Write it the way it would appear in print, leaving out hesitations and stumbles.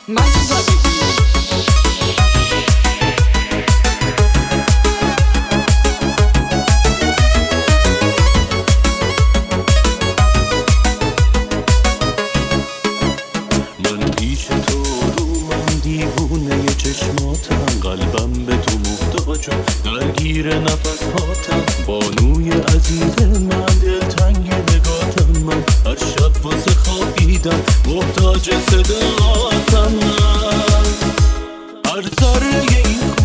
من پیش تو رو من دیوونه چشماتم، قلبم به تو محتاجم، درگیر نفس هاتم، بانوی عزیز من، دلتنگ نگاتم، من هر شب واسه خوابیدم محتاج صداتم، من هر ذره این